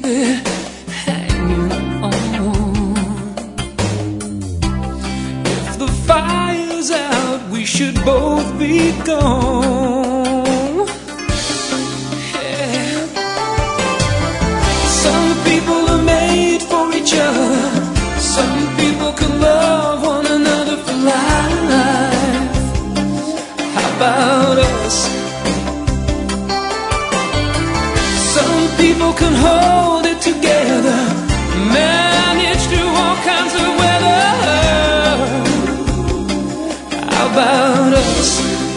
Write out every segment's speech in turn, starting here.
baby, hanging on. If the fire's out, we should both be gone. Yeah. Some people are made for each other. Some people can love one another for life. How about us? Some people can hold it together, manage through all kinds of weather. How about us?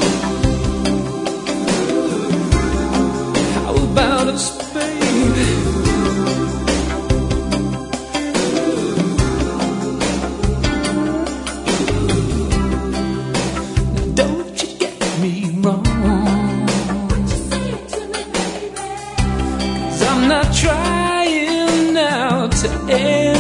How about us, baby? Don't you get me wrong, 'cause I'm not trying now to end